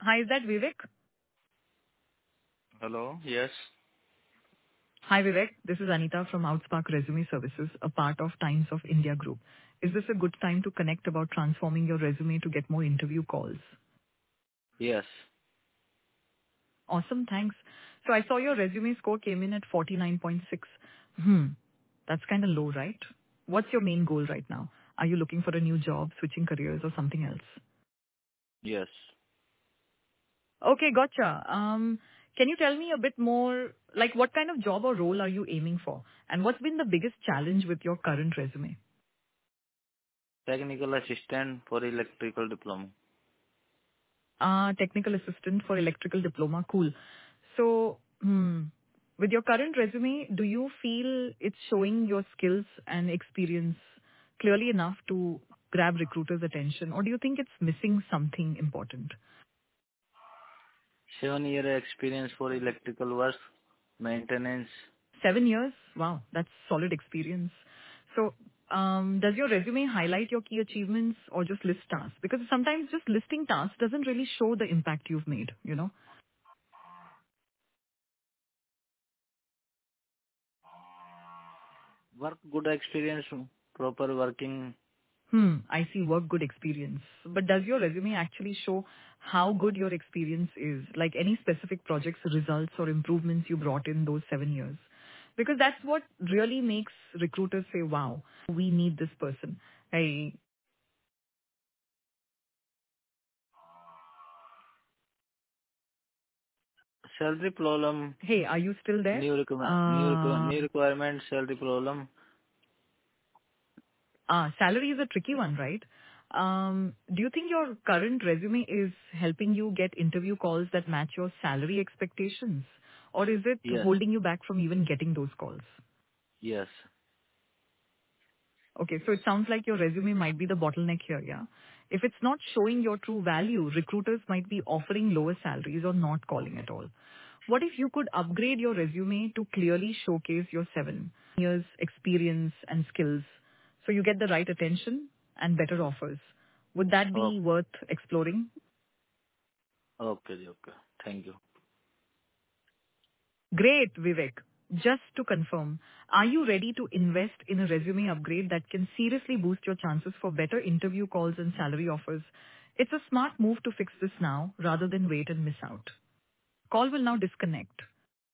Hi, is that Vivek? Hello. Yes. Hi, Vivek. This is Anita from Outspark Resume Services, a part of Times of India Group. Is this a good time to connect about transforming your resume to get more interview calls? Yes. Awesome, thanks. So I saw your resume score came in at 49.6. Hmm. That's kind of low, right? What's your main goal right now? Are you looking for a new job, switching careers, or something else? Yes. Okay, gotcha. Can you tell me a bit more, like what kind of job or role are you aiming for? And what's been the biggest challenge with your current resume? Technical assistant for electrical diploma. Technical assistant for electrical diploma. Cool. So, with your current resume, do you feel it's showing your skills and experience clearly enough to grab recruiters' attention, or do you think it's missing something important? 7 year experience for electrical work, maintenance. 7 years? Wow, that's solid experience. So, does your resume highlight your key achievements or just list tasks? Because sometimes just listing tasks doesn't really show the impact you've made, you know? Work good experience, proper working. I see work good experience. But does your resume actually show how good your experience is? Like any specific projects, results, or improvements you brought in those 7 years? Because that's what really makes recruiters say, wow, we need this person. Salary problem. Hey, are you still there? Uh, New requirement. Salary problem. Salary is a tricky one, right? Do you think your current resume is helping you get interview calls that match your salary expectations? Or is it Yes. holding you back from even getting those calls? Yes. Okay, so it sounds like your resume might be the bottleneck here, yeah? If it's not showing your true value, recruiters might be offering lower salaries or not calling at all. What if you could upgrade your resume to clearly showcase your 7 years experience and skills so you get the right attention and better offers? Would that Oh, be worth exploring? okay. Okay. Thank you. Great, Vivek. Just to confirm, are you ready to invest in a resume upgrade that can seriously boost your chances for better interview calls and salary offers? It's a smart move to fix this now rather than wait and miss out. Call will now disconnect.